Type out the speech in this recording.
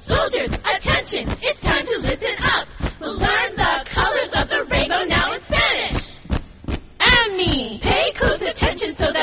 Soldiers, attention, it's time to listen up. We'll learn the colors of the rainbow now in Spanish. And me, pay close attention so